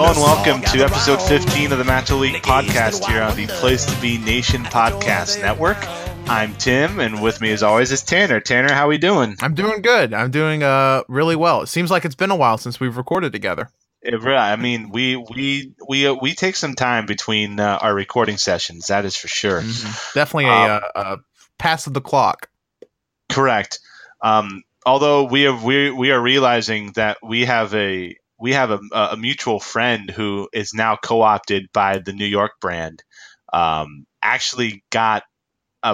Hello and welcome to episode 15 of the Match Elite podcast here on the Place to Be Nation Podcast Network. I'm Tim, and with me as always is Tanner. Tanner, how we doing? I'm doing good. I'm doing really well. It seems like it's been a while since we've recorded together. I mean, we take some time between our recording sessions. That is for sure. Mm-hmm. Definitely a pass of the clock. Correct. Although we are realizing that we have a mutual friend who is now co-opted by the New York brand. Actually got a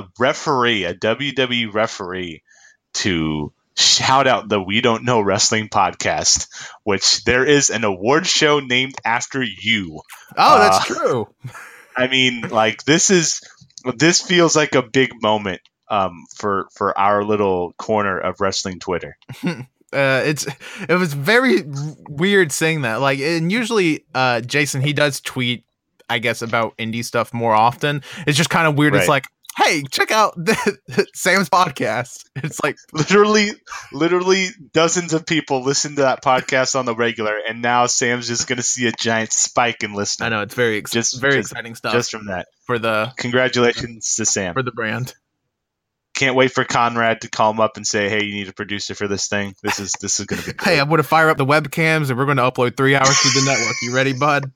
WWE referee to shout out the We Don't Know Wrestling podcast, which there is an award show named after you. Oh, that's true. I mean, like this feels like a big moment for our little corner of wrestling Twitter. It was very weird saying that. Like, and usually Jason, he does tweet, I guess, about indie stuff more often. It's just kind of weird. Right. It's like, hey, check out Sam's podcast. It's like literally dozens of people listen to that podcast on the regular, and now Sam's just going to see a giant spike in listening. I know, it's very exciting stuff. Just from that. Congratulations to Sam. For the brand. Can't wait for Conrad to call him up and say, "Hey, you need a producer for this thing. This is going to be cool." Hey, I'm going to fire up the webcams, and we're going to upload 3 hours to the network. You ready, bud?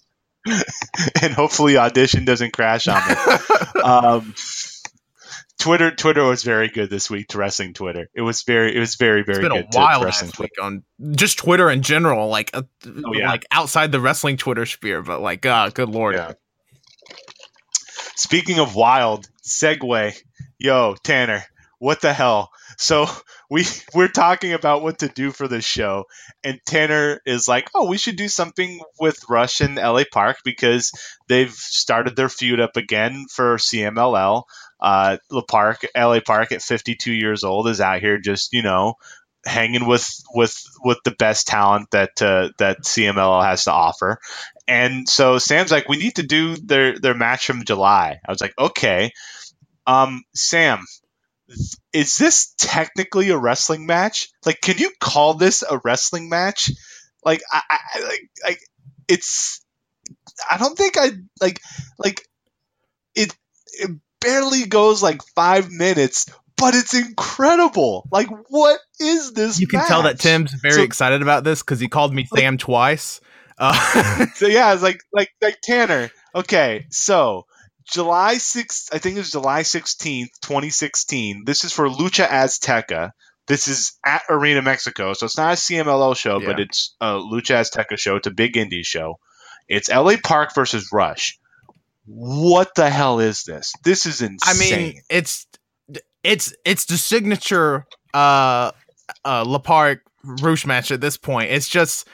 And hopefully Audition doesn't crash on me. Twitter was very good this week to wrestling Twitter. It was very good. It's been a while to wrestling Twitter. On just Twitter in general, like outside the wrestling Twitter sphere, but like, good Lord. Yeah. Speaking of wild, segue. Yo, Tanner, what the hell? So we're talking about what to do for this show, and Tanner is like, oh, we should do something with Rush and LA Park because they've started their feud up again for CMLL. LA Park at 52 years old is out here just, hanging with the best talent that CMLL has to offer. And so Sam's like, we need to do their match from July. I was like, okay. Sam, is this technically a wrestling match? Like, can you call this a wrestling match? Like, I don't think it barely goes like 5 minutes, but it's incredible. Like, what is this You can match? tell that Tim's very excited about this because he called me Sam twice. So yeah, it's like Tanner. Okay, so July 6th, I think it was July 16th, 2016. This is for Lucha Azteca. This is at Arena Mexico, so it's not a CMLL show, but it's a Lucha Azteca show. It's a big indie show. It's LA Park versus Rush. What the hell is this? This is insane. I mean, it's the signature La Park Rush match at this point. It's just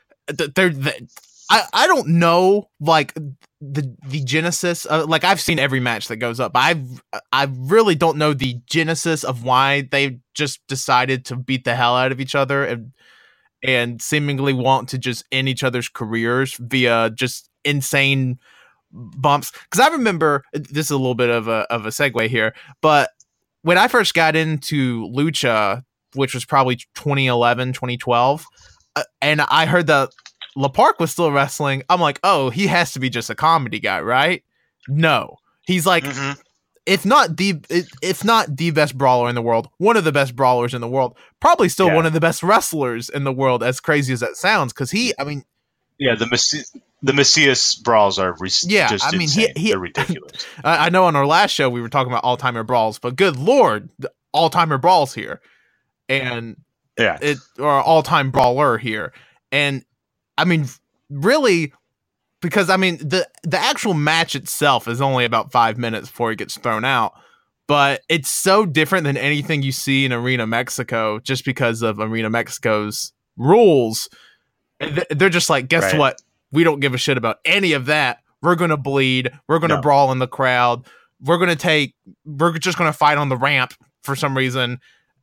I don't know, like the genesis of, like, I've seen every match that goes up. I really don't know the genesis of why they just decided to beat the hell out of each other and seemingly want to just end each other's careers via just insane bumps. Because I remember, this is a little bit of a segue here, but when I first got into Lucha, which was probably 2011, 2012, and I heard that La Park was still wrestling, I'm like, oh, he has to be just a comedy guy, right? No. He's like, if not the best brawler in the world, one of the best brawlers in the world, probably still one of the best wrestlers in the world, as crazy as that sounds, because the Messias brawls are just insane. They're ridiculous. I know on our last show we were talking about all-timer brawls, but good Lord, the all-timer brawls here. And or all-time brawler here. And I mean, really, because I mean, the actual match itself is only about 5 minutes before it gets thrown out, but it's so different than anything you see in Arena Mexico just because of Arena Mexico's rules. They're just like, guess what? We don't give a shit about any of that. We're going to bleed. We're going to brawl in the crowd. We're just going to fight on the ramp for some reason.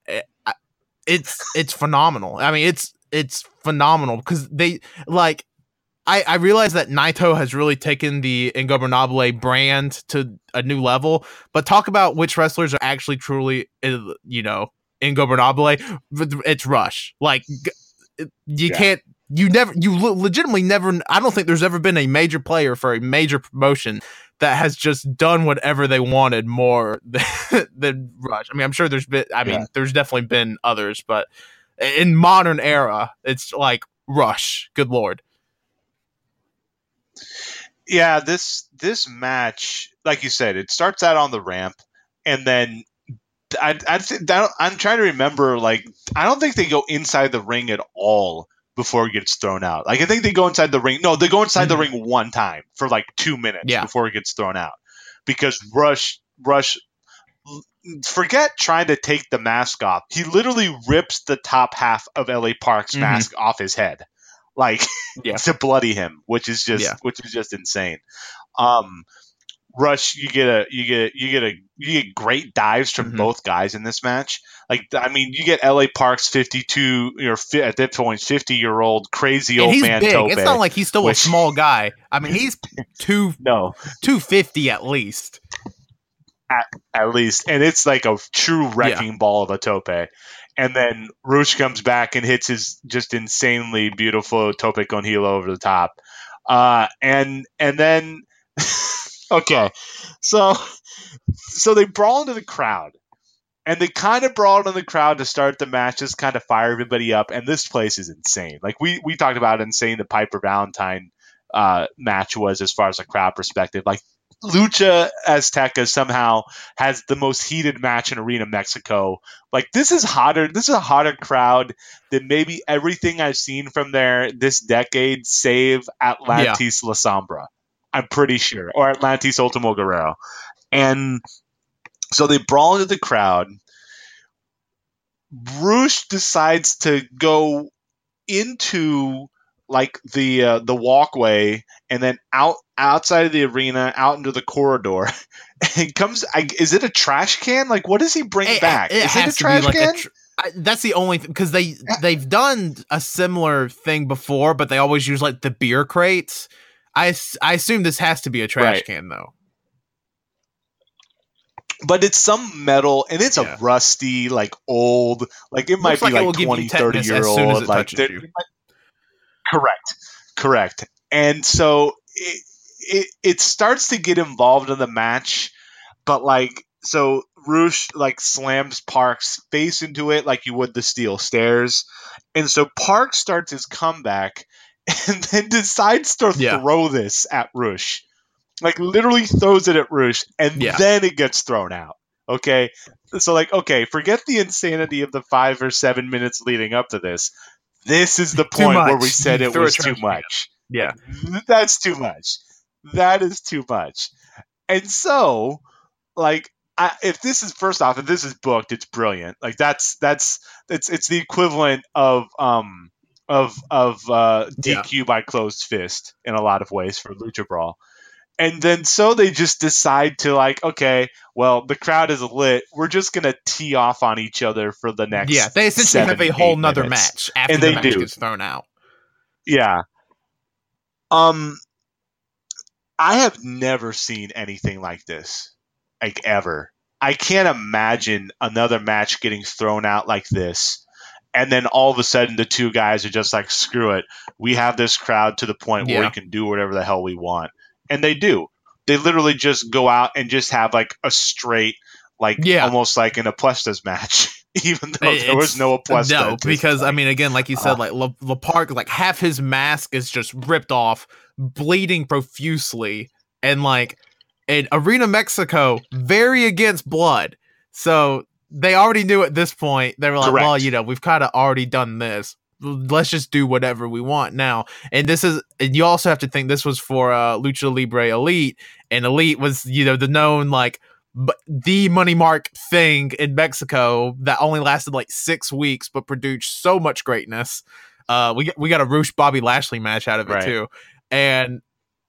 It's phenomenal. I mean, it's phenomenal because they like. I realize that Naito has really taken the Ingobernable brand to a new level, but talk about which wrestlers are actually truly, Ingobernable. It's Rush. Like, you legitimately never. I don't think there's ever been a major player for a major promotion that has just done whatever they wanted more than Rush. I mean, I'm sure there's been. I mean, there's definitely been others, but in modern era, it's like Rush. Good Lord. Yeah, this match, like you said, it starts out on the ramp, and then I'm trying to remember. Like, I don't think they go inside the ring at all before it gets thrown out. Like, I think they go inside the ring. No, they go inside the ring one time for like 2 minutes before it gets thrown out, because Rush, forget trying to take the mask off. He literally rips the top half of LA Park's mask off his head, like to bloody him, which is just insane. Rush, you get great dives from both guys in this match. Like, I mean, you get LA Park's 52, at that point 50-year-old crazy old man big. Tope. It's not like he's still a small guy. I mean, he's 250 at least. At least, and it's like a true wrecking ball of a Tope. And then Rush comes back and hits his just insanely beautiful Tope con Hilo over the top. And then okay, so they brawl into the crowd, and they kind of brawled in the crowd to start the match, just kind of fire everybody up. And this place is insane. Like we talked about, how insane the Piper Valentine match was as far as a crowd perspective. Like, Lucha Azteca somehow has the most heated match in Arena Mexico. Like, this is hotter. This is a hotter crowd than maybe everything I've seen from there this decade, save Atlantis La Sombra. I'm pretty sure, or Atlantis Ultimo Guerrero. And so they brawl into the crowd. Rush decides to go into like the walkway, and then outside of the arena, out into the corridor. And comes. Is it a trash can? Like, what does he bring back? Is it a trash can? That's the only thing, because they've done a similar thing before, but they always use like the beer crates. I assume this has to be a trash can though. But it's some metal, and it's a rusty, like old, like it might be like 20, 30-year-old. Like, correct. And so it starts to get involved in the match, but like, so Rush like slams Park's face into it like you would the steel stairs, and so Park starts his comeback and then decides to throw this at Rush. Like, literally throws it at Rush, and then it gets thrown out. Okay? So, like, okay, forget the insanity of the 5 or 7 minutes leading up to this. This is the point where we said it was too much. Yeah. Like, that's too much. That is too much. And so, like, if this is booked, it's brilliant. Like, it's the equivalent of DQ by closed fist in a lot of ways for Lucha Brawl. And then so they just decide to, like, okay, well, the crowd is lit. We're just going to tee off on each other for the next they essentially have a whole nother match after the match gets thrown out. Yeah. I have never seen anything like this, like, ever. I can't imagine another match getting thrown out like this. And then all of a sudden the two guys are just like, screw it. We have this crowd to the point where we can do whatever the hell we want. And they do. They literally just go out and just have like a straight, like almost like an Apuestas match, even though there was no Apuesta. No, because, I mean, again, like you said, like La Park, like half his mask is just ripped off, bleeding profusely. And like in Arena Mexico, very against blood. So they already knew at this point. They were like, well, you know, we've kind of already done this. Let's just do whatever we want now. And you also have to think this was for Lucha Libre Elite, and Elite was, you know, the known, like, the money mark thing in Mexico that only lasted like 6 weeks, but produced so much greatness. We got a Rush Bobby Lashley match out of it too. And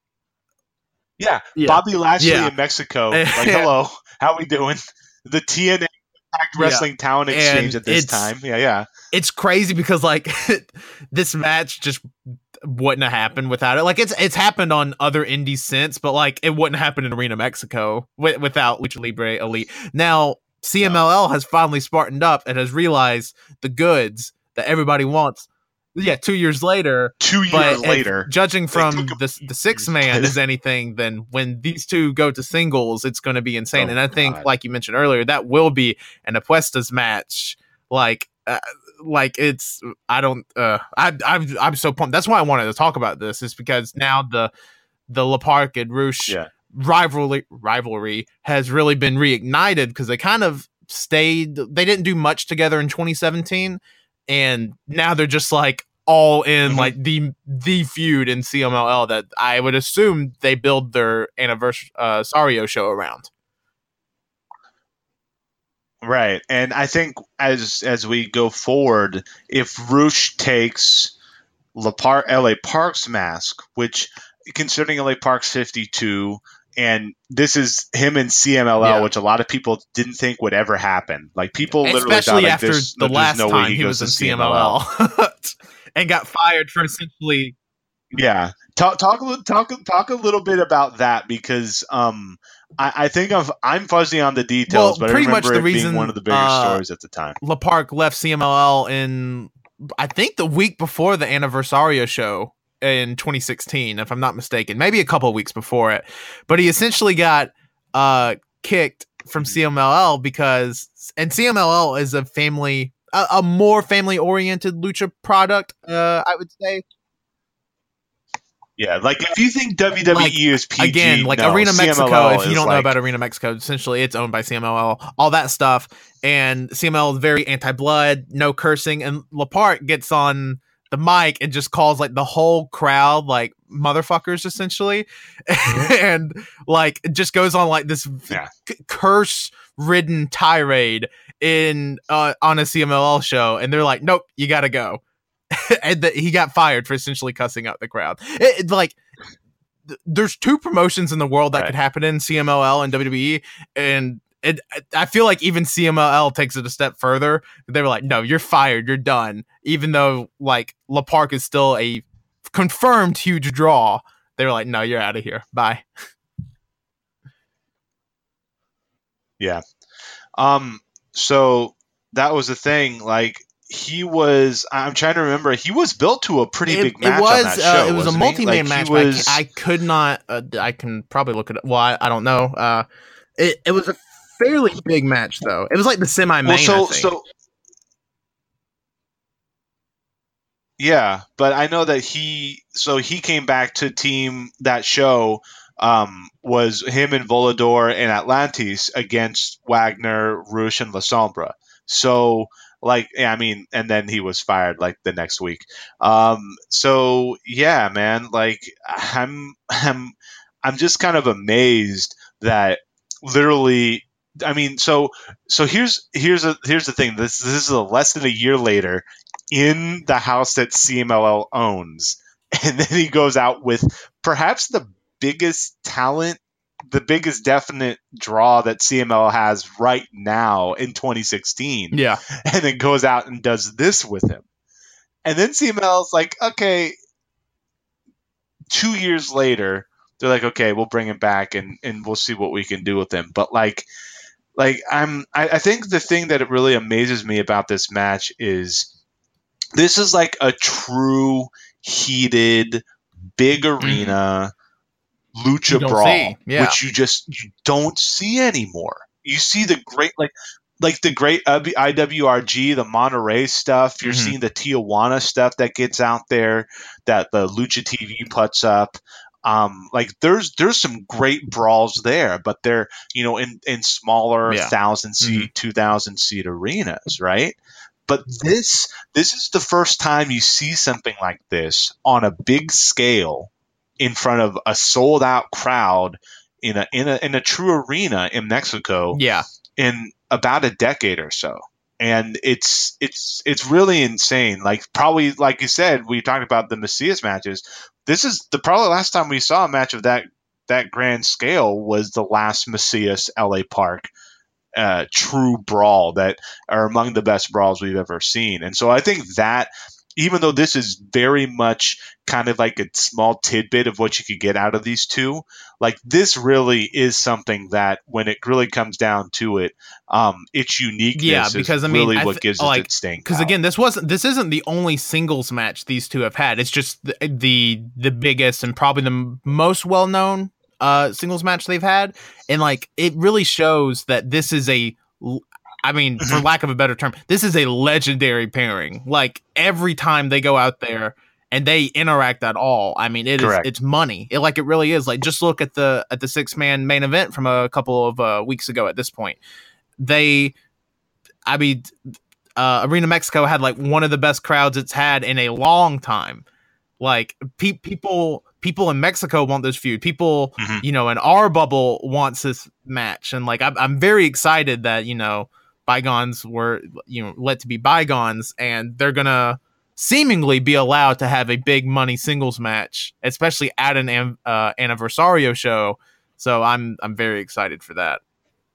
Bobby Lashley in Mexico. Like, hello, how we doing? The TNA Wrestling Talent Exchange at this time. Yeah. It's crazy because, like, this match just wouldn't have happened without it. Like, it's happened on other indies since, but like, it wouldn't happen in Arena Mexico without Lucha Libre Elite. Now, CMLL has finally smartened up and has realized the goods that everybody wants. Yeah, 2 years later. 2 But years later. judging They from took the six man is anything, then when these two go to singles, it's going to be insane. Oh, And I think, God. like you mentioned earlier, that will be an Apuestas match. Like it's I'm so pumped. That's why I wanted to talk about this, is because now the Le Parc and Roosh Yeah. rivalry has really been reignited, because they kind of they didn't do much together in 2017, and now they're just like all in, Mhm. like the feud in CMLL that I would assume they build their anniversary Sario show around. Right. And I think as we go forward, if Roosh takes LA Park's mask, which, considering LA Park's 52, and this is him in CMLL, Yeah. which a lot of people didn't think would ever happen. Like, people literally Especially thought, like, after there's the last no way time he was in to CMLL and got fired for essentially. Yeah, talk a little bit about that, because I think I'm fuzzy on the details, but I pretty much remember the it reason being one of the bigger stories at the time. Le Parc left CMLL in, I think, the week before the Anniversario show in 2016, if I'm not mistaken, maybe a couple of weeks before it. But he essentially got kicked from CMLL because, and CMLL is a more family oriented lucha product, I would say. Yeah, like, if you think WWE is PG, again, like, no, Arena Mexico, CMLL if you is don't know like, about Arena Mexico, essentially it's owned by CMLL, all that stuff. And CMLL is very anti-blood, no cursing, and Le Parc gets on the mic and just calls, like, the whole crowd, like, motherfuckers, essentially. And, like, it just goes on, like, this curse-ridden tirade on a CMLL show, and they're like, nope, you gotta go. And he got fired for essentially cussing out the crowd. There's two promotions in the world that could happen in CMLL and WWE, and I feel like even CMLL takes it a step further. They were like, no, you're fired, you're done. Even though, like, Le Parc is still a confirmed huge draw, they were like, no, you're out of here, bye. Yeah. So that was the thing, like, I'm trying to remember, he was built to a pretty big match on that show. It was a multi-man match. I could not. I can probably look at it. Well, I don't know. It was a fairly big match, though. It was like the semi-main. Yeah, but I know that he came back to team that show. Was him and Volador and Atlantis against Wagner, Roosh, and La Sombra. So, like, I mean, and then he was fired, like, the next week. So yeah, man, like, I'm just kind of amazed that literally, I mean, so here's the thing. This is less than a year later, in the house that CMLL owns, and then he goes out with perhaps the biggest talent, the biggest definite draw that CMLL has right now in 2016. Yeah. And then goes out and does this with him. And then CMLL's like, okay, 2 years later, they're like, okay, we'll bring him back and we'll see what we can do with him. But I think the thing that it really amazes me about this match is this is like a true heated big arena lucha brawl, which you don't see anymore. You see the great like the great IWRG, the Monterey stuff. You're seeing the Tijuana stuff that gets out there, that the Lucha TV puts up. Like, there's some great brawls there, but they're, in smaller 1,000 seat, 2,000 seat arenas, right? But this is the first time you see something like this on a big scale in front of a sold out crowd in a true arena in Mexico. Yeah. In about a decade or so. And it's really insane. Like, probably, like you said, we talked about the Macias matches. This is probably last time we saw a match of that grand scale was the last Macias LA Park true brawl that are among the best brawls we've ever seen. And so I think that even though this is very much kind of like a small tidbit of what you could get out of these two, like this really is something that when it really comes down to it, its Yeah, uniqueness is because I mean, really what gives it like its staying because power. again, this isn't the only singles match these two have had. It's just the biggest and probably the most well known singles match they've had, and like it really shows that this is I mean, for lack of a better term, this is a legendary pairing. Like every time they go out there and they interact at all, I mean, Correct. it's money. It really is. Like just look at the 6-man main event from a couple of weeks ago. At this point, they, I mean, Arena Mexico had like one of the best crowds it's had in a long time. Like people in Mexico want this feud. People, in our bubble wants this match, and like I'm very excited that bygones were let to be bygones, and they're gonna seemingly be allowed to have a big money singles match, especially at an anniversario show. So I'm very excited for that.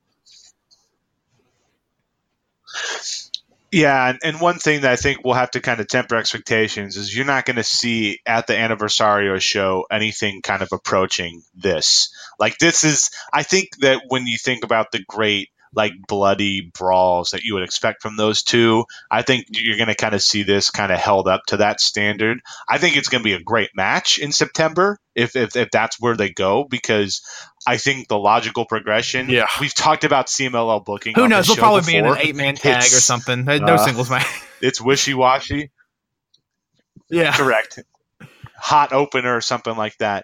Yeah, and one thing that I think we'll have to kind of temper expectations is you're not going to see at the Anniversario show anything kind of approaching this. Like this is, I think that when you think about the great like bloody brawls that you would expect from those two, I think you're going to kind of see this kind of held up to that standard. I think it's going to be a great match in September if that's where they go, because I think the logical progression. Yeah. We've talked about CMLL booking. Who knows? They'll probably be in an before. 8-man tag or something. No singles match. It's wishy-washy. Yeah. Correct. Hot opener or something like that.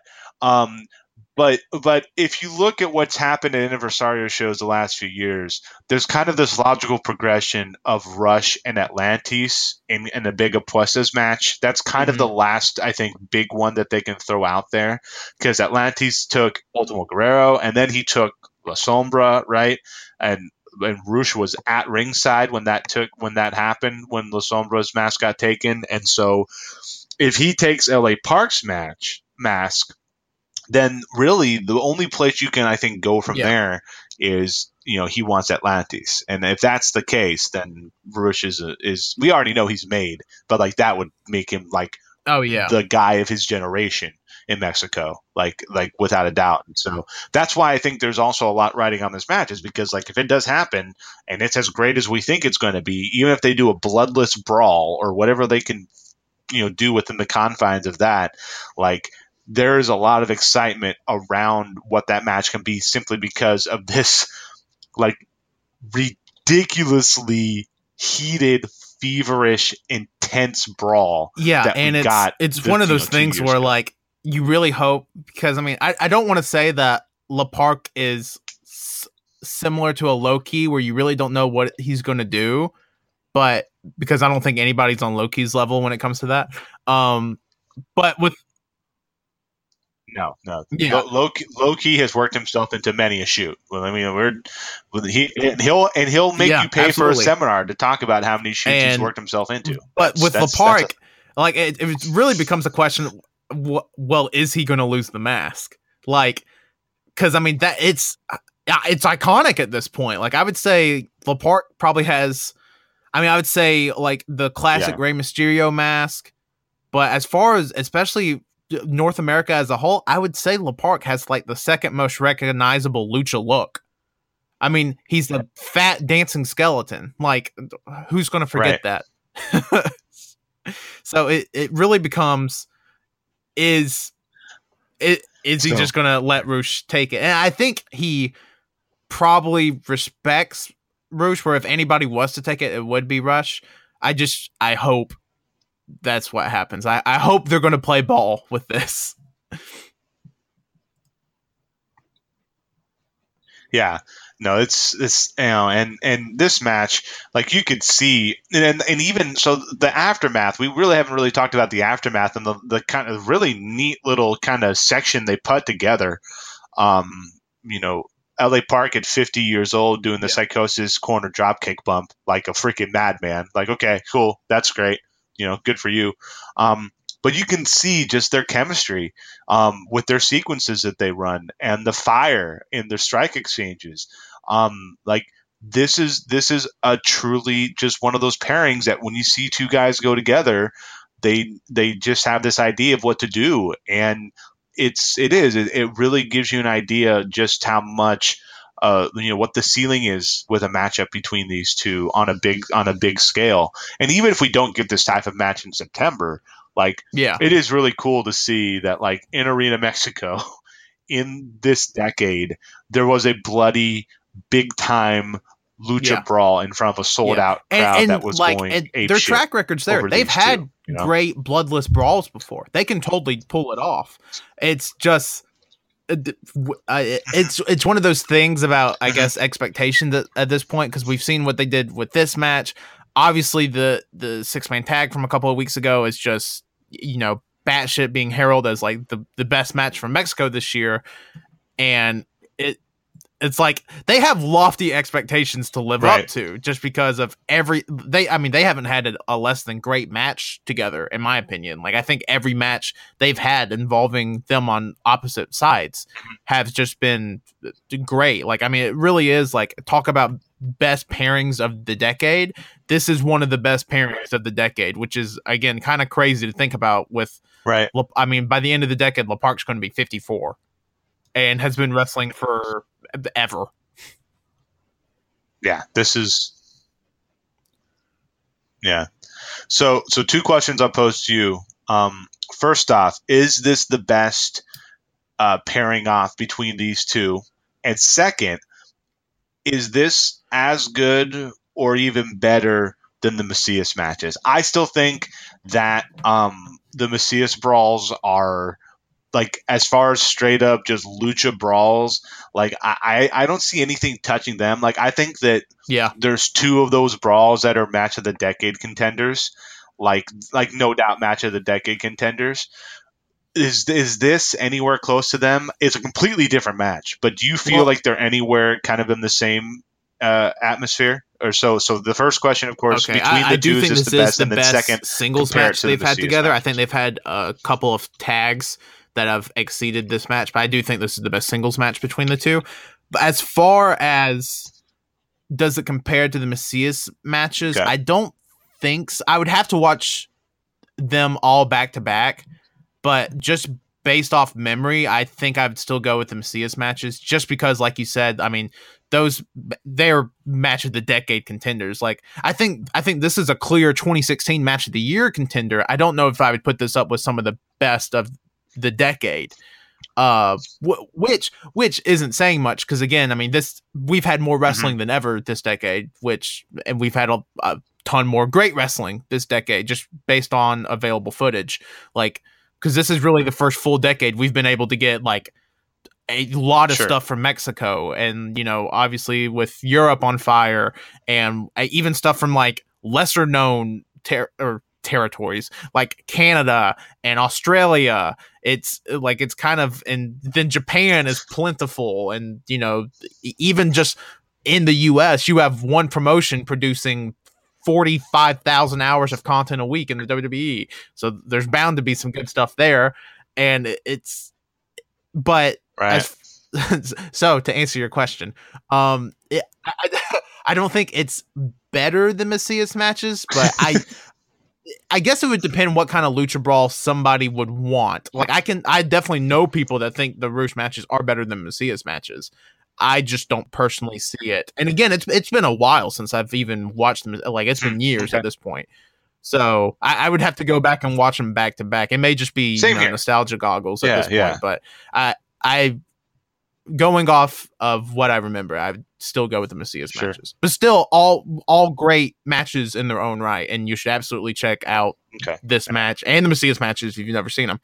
But if you look at what's happened at Anniversario shows the last few years, there's kind of this logical progression of Rush and Atlantis in a big Apuestas match. That's kind of the last, I think, big one that they can throw out there, because Atlantis took Ultimo Guerrero, and then he took La Sombra, right? And Rush was at ringside when that happened, when La Sombra's mask got taken. And so if he takes LA Park's mask, then really the only place you can, I think, go from there is, he wants Atlantis. And if that's the case, then Rush is we already know he's made, but like that would make him like the guy of his generation in Mexico, like without a doubt. And so that's why I think there's also a lot riding on this match, is because like if it does happen and it's as great as we think it's going to be, even if they do a bloodless brawl or whatever they can do within the confines of that, like there is a lot of excitement around what that match can be, simply because of this like ridiculously heated, feverish, intense brawl. Yeah, and it's one of those things where like you really hope, because I mean I don't want to say that La Park is similar to a Low Ki where you really don't know what he's going to do, but because I don't think anybody's on Low Ki's level when it comes to that. But with No. Yeah. Low Ki has worked himself into many a shoot. Well, I mean, he'll make you pay for a seminar to talk about how many shoots he's worked himself into. But with La Park, like it really becomes a question. Well, is he going to lose the mask? Like, because I mean that it's iconic at this point. Like I would say La Park probably has. I mean, I would say like the classic Rey Mysterio mask, but as far as especially North America as a whole, I would say La Park has like the second most recognizable lucha look. I mean, he's the fat dancing skeleton. Like, who's going to forget that? So it really becomes, is he just going to let Rush take it? And I think he probably respects Rush, where if anybody was to take it, it would be Rush. I hope that's what happens. I hope they're going to play ball with this. Yeah, no, it's and this match, like you could see, and even so, the aftermath. We really haven't really talked about the aftermath and the kind of really neat little kind of section they put together. LA Park at 50 years old doing the Psychosis corner dropkick bump like a freaking madman. Like, okay, cool, that's great. Good for you. But you can see just their chemistry with their sequences that they run and the fire in their strike exchanges. Like this is a truly just one of those pairings that when you see two guys go together, they just have this idea of what to do, and it really gives you an idea just how much what the ceiling is with a matchup between these two on a big scale. And even if we don't get this type of match in September, like Yeah. it is really cool to see that like in Arena Mexico in this decade there was a bloody big time lucha brawl in front of a sold out crowd and that was like, going ape their shit track records there. over They've these had two, you know? great bloodless brawls before. They can totally pull it off. It's just it's one of those things about, I guess, expectation that at this point, because we've seen what they did with this match. Obviously, the 6-man tag from a couple of weeks ago is just, batshit being heralded as like the best match from Mexico this year, and it's like they have lofty expectations to live up to, just because of they haven't had a less than great match together, in my opinion. Like, I think every match they've had involving them on opposite sides have just been great. Like, I mean, it really is like, talk about best pairings of the decade. This is one of the best pairings of the decade, which is, again, kind of crazy to think about with, I mean, by the end of the decade, La Park's going to be 54 and has been wrestling for ever. Yeah, this is. Yeah. So 2 questions I'll pose to you. First off, is this the best pairing off between these two? And second, is this as good or even better than the Macias matches? I still think that the Macias brawls are, like, as far as straight up just lucha brawls, like I don't see anything touching them. Like, I think that there's 2 of those brawls that are match of the decade contenders, like no doubt match of the decade contenders. Is this anywhere close to them? It's a completely different match, but do you feel like they're anywhere kind of in the same atmosphere? Or so the first question, of course, between the two, is this the best? And then second, singles match they've had together. I think they've had a couple of tags that have exceeded this match, but I do think this is the best singles match between the two. But as far as does it compare to the Macias matches, I don't think so. I would have to watch them all back to back, but just based off memory, I think I would still go with the Macias matches, just because, like you said, I mean, they're match of the decade contenders. Like, I think this is a clear 2016 match of the year contender. I don't know if I would put this up with some of the best of the decade, which isn't saying much, because, again, I mean, we've had more wrestling than ever this decade, and we've had a ton more great wrestling this decade, just based on available footage. Like, because this is really the first full decade we've been able to get like a lot of stuff from Mexico, and obviously with Europe on fire, and even stuff from like lesser known territories like Canada and Australia. It's kind of, and then Japan is plentiful, and even just in the US you have one promotion producing 45,000 hours of content a week in the WWE, so there's bound to be some good stuff there. And so to answer your question, I don't think it's better than Macias matches, but I guess it would depend what kind of lucha brawl somebody would want. Like, I definitely know people that think the Rush matches are better than Macias matches. I just don't personally see it. And again, it's been a while since I've even watched them. Like, it's been years at this point. So I would have to go back and watch them back to back. It may just be nostalgia goggles at this point, but I going off of what I remember, I would still go with the Macias matches. But still, all great matches in their own right, and you should absolutely check out this match and the Macias matches if you've never seen them.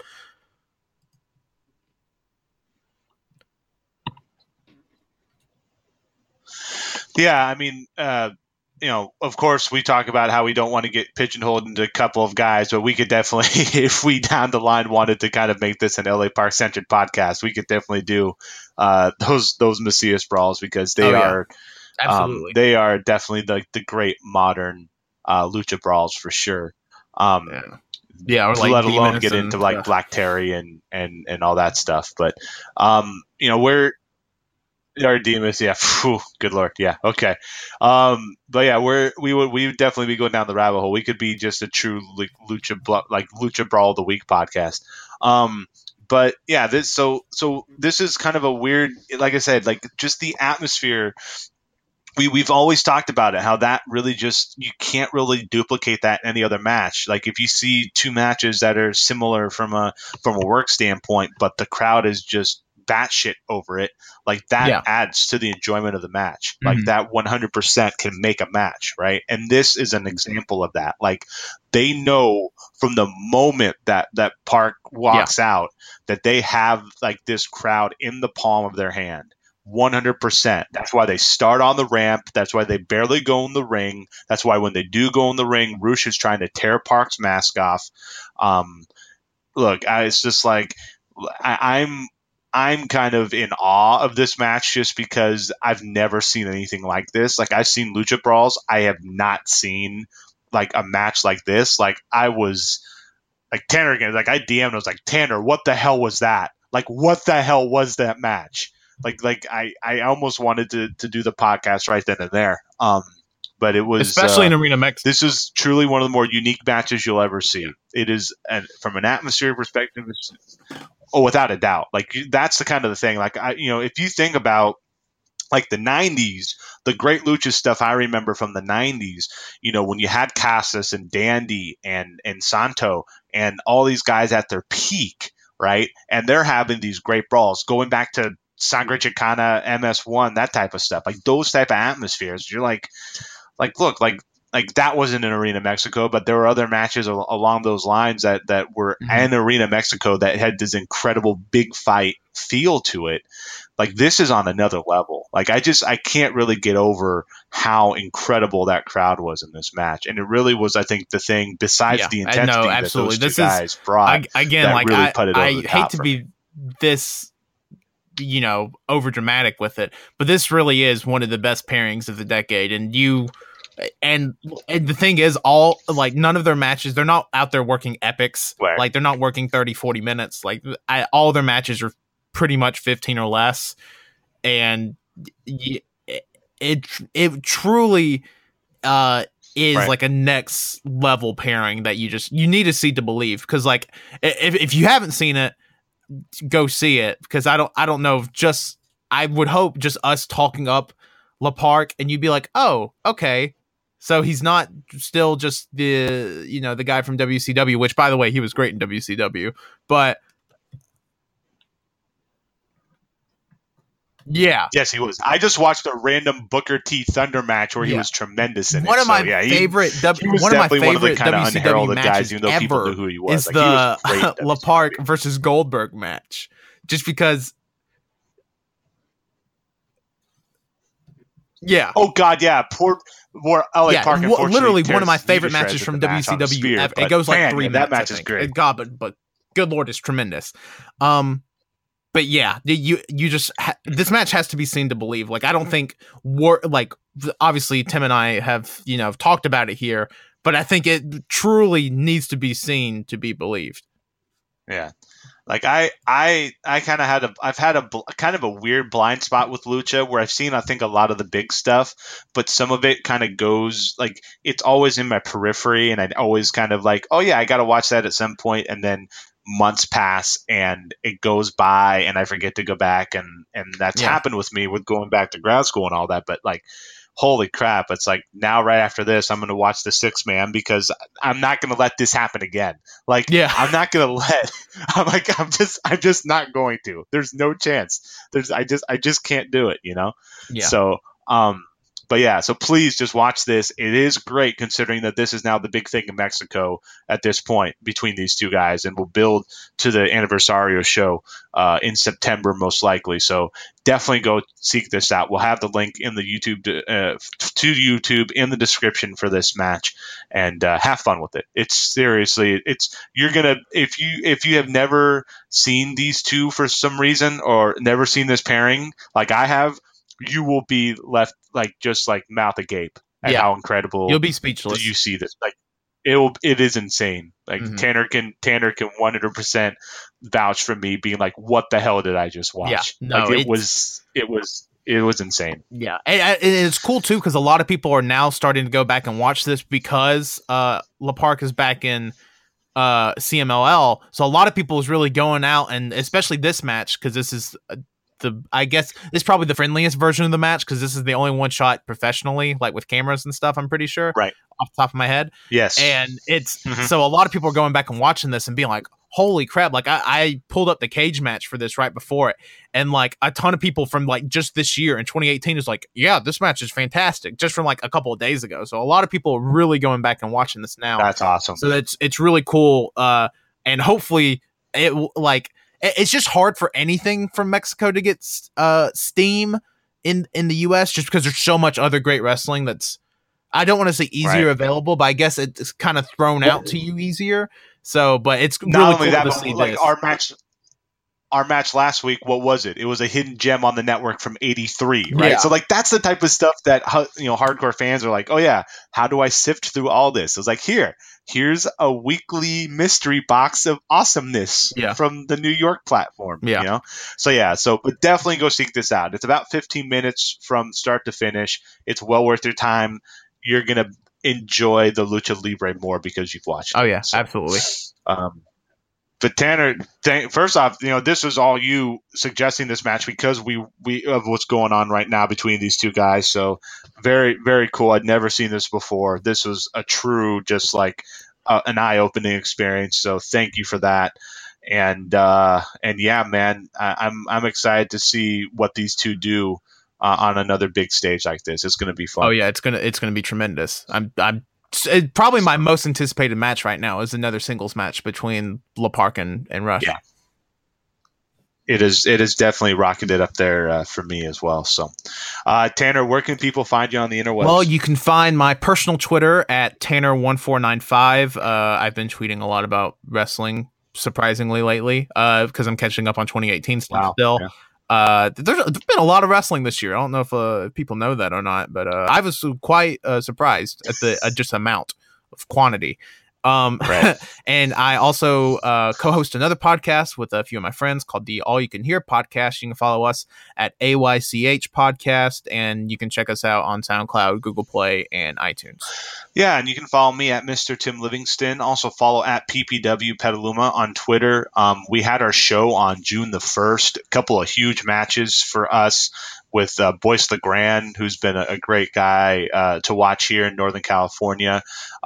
Yeah, I mean, of course, we talk about how we don't want to get pigeonholed into a couple of guys, but we could definitely, if we down the line wanted to kind of make this an LA Park centered podcast, we could definitely do those Macias brawls, because they are absolutely they are definitely like the great modern lucha brawls for sure. Or like let alone get into like Black Terry and all that stuff. But Demas, yeah. Phew, good lord, yeah. Okay, but yeah, we would definitely be going down the rabbit hole. We could be just a true lucha brawl of the week podcast. Um, but yeah, this is kind of a weird, like I said, like just the atmosphere. We've always talked about it, how that really just you can't really duplicate that in any other match. Like if you see two matches that are similar from a work standpoint, but the crowd is just batshit over it, like that Yeah. adds to the enjoyment of the match. Like Mhm. that 100% can make a match, right? And this is an example of that. Like they know from the moment that Park walks out that they have like this crowd in the palm of their hand. 100%. That's why they start on the ramp. That's why they barely go in the ring. That's why when they do go in the ring, Roosh is trying to tear Park's mask off. Look, it's just like I'm kind of in awe of this match just because I've never seen anything like this. Like I've seen lucha brawls, I have not seen like a match like this. Like I was like Tanner again. Like I DM'd, I was like, Tanner, what the hell was that? Like what the hell was that match? Like I almost wanted to do the podcast right then and there. But it was Especially in Arena Mexico. this is truly one of the more unique matches you'll ever see. It is, and from an atmosphere perspective, oh, without a doubt. Like that's the kind of the thing. Like if you think about like the 90s, the great lucha stuff I remember from the 90s, when you had Casas and Dandy and Santo and all these guys at their peak, right? And they're having these great brawls going back to Sangre Chicana, MS1, that type of stuff. Like those type of atmospheres. You're like look, like that wasn't in Arena Mexico, but there were other matches along those lines that were in Arena Mexico that had this incredible big fight feel to it. Like this is on another level. Like I can't really get over how incredible that crowd was in this match, and it really was. I think the thing besides the intensity that those two guys brought, again, that like really put it over I the hate top to for be me. this, over dramatic with it, but this really is one of the best pairings of the decade. And the thing is, all like none of their matches, they're not out there working epics. Right. Like they're not working 30-40 minutes. Like all their matches are pretty much 15 or less, and it truly is Right. like a next level pairing that you need to see to believe. Because like if you haven't seen it, go see it, because I don't know if just I would hope just us talking up La Park and you'd be like, oh, okay, so he's not still just the guy from WCW, which by the way he was great in WCW, but yeah. Yes, he was. I just watched a random Booker T Thunder match where he was tremendous in one it. of my favorite WCW unheralded matches guys, even though people ever knew who he was. is Like, the he was great in La WCW. Park versus Goldberg match, just because. Yeah. Oh God, yeah. Poor LA Park. Unfortunately, literally one of my tears favorite Lita shreds matches at from the match on the WCW Sphere, ever. but It goes like man, 3 yeah, minutes. that match I is think. great. God, but good lord, it's tremendous. But yeah, you just this match has to be seen to believe. Like I don't think obviously Tim and I have talked about it here, but I think it truly needs to be seen to be believed. Yeah. Like I kind of I've had a kind of a weird blind spot with lucha where I've seen I think a lot of the big stuff, but some of it kind of goes like it's always in my periphery, and I'd always kind of like, oh yeah, I got to watch that at some point, and then months pass and it goes by and I forget to go back, and that's happened with me with going back to grad school and all that. But like, holy crap, it's like now right after this I'm going to watch the 6-man because I'm not going to let this happen again. Like, I'm not going to let I'm just not going to. There's no chance. I just can't do it, So but yeah, so please just watch this. It is great considering that this is now the big thing in Mexico at this point between these two guys, and will build to the Aniversario show in September most likely. So definitely go seek this out. We'll have the link in the YouTube to YouTube in the description for this match, and have fun with it. It's seriously, you're gonna if you have never seen these two for some reason or never seen this pairing like I have, you will be left like just like mouth agape at how incredible you'll be speechless. You see this like it is insane. Like Tanner can 100% vouch for me being like, what the hell did I just watch? Yeah, no, like it was it was insane. Yeah, and it's cool too because a lot of people are now starting to go back and watch this because La Park is back in CMLL. So a lot of people is really going out, and especially this match because this is I guess this is probably the friendliest version of the match because this is the only one shot professionally, like with cameras and stuff. I'm pretty sure, right off the top of my head. Yes, and it's so a lot of people are going back and watching this and being like, holy crap, like I pulled up the cage match for this right before it, and like a ton of people from like just this year in 2018 is like, yeah, this match is fantastic, just from like a couple of days ago. So a lot of people are really going back and watching this now. That's awesome. So it's really cool, and hopefully it's just hard for anything from Mexico to get steam in the US just because there's so much other great wrestling that's, I don't want to say easier available, but I guess it's kind of thrown out to you easier. So, but it's not really only cool that, to but see like this. Our match last week, what was it? It was a hidden gem on the network from '83, right? Yeah. So like that's the type of stuff that hardcore fans are like, oh yeah, how do I sift through all this? It was like here's a weekly mystery box of awesomeness from the New York platform. Yeah. But definitely go seek this out. It's about 15 minutes from start to finish. It's well worth your time. You're gonna enjoy the Lucha Libre more because you've watched it. Oh yeah, absolutely. But Tanner, first off, this was all you suggesting this match because we of what's going on right now between these two guys. So very, very cool. I'd never seen this before. This was a true, just like an eye-opening experience. So thank you for that. And yeah, man, I'm excited to see what these two do on another big stage like this. It's going to be fun. Oh yeah, it's gonna be tremendous. I'm probably my most anticipated match right now is another singles match between La Park and Rush. Yeah. It is definitely rocketed up there for me as well. So, Tanner, where can people find you on the interwebs? Well, you can find my personal Twitter at Tanner1495. I've been tweeting a lot about wrestling, surprisingly lately, because I'm catching up on 2018 stuff still. Yeah. There's been a lot of wrestling this year. I don't know if people know that or not, but I was quite surprised at the just amount of quantity. Right. And I also co-host another podcast with a few of my friends called the All You Can Hear podcast. You can follow us at AYCH podcast, and you can check us out on SoundCloud, Google Play, and iTunes. Yeah, and you can follow me at Mr. Tim Livingston. Also follow at PPW Petaluma on Twitter. We had our show on June the 1st. A couple of huge matches for us with Boyce LeGrand, who's been a great guy to watch here in Northern California.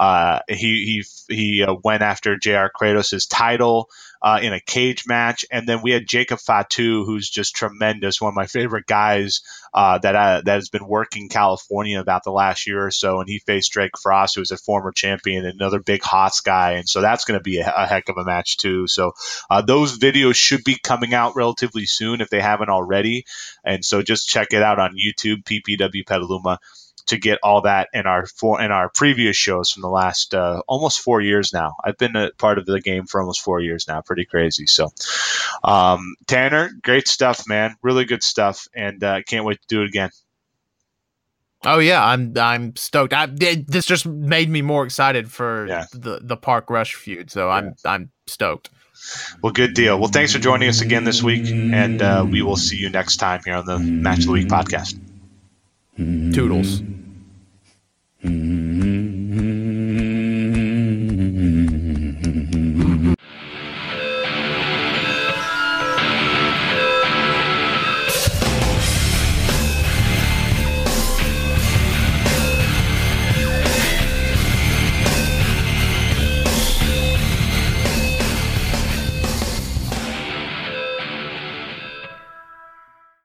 He went after JR Kratos' title in a cage match. And then we had Jacob Fatu, who's just tremendous, one of my favorite guys that has been working California about the last year or so. And he faced Drake Frost, who was a former champion, another big Haas guy. And so that's going to be a heck of a match too. So those videos should be coming out relatively soon if they haven't already. And so just check it out on YouTube, PPW Petaluma, to get all that in our previous shows from the last almost 4 years now. I've been a part of the game for almost 4 years now. Pretty crazy. So, Tanner, great stuff, man. Really good stuff, and can't wait to do it again. Oh yeah, I'm stoked. This just made me more excited for the Park Rush feud. So I'm stoked. Well, good deal. Well, thanks for joining us again this week, and we will see you next time here on the Match of the Week podcast. Toodles.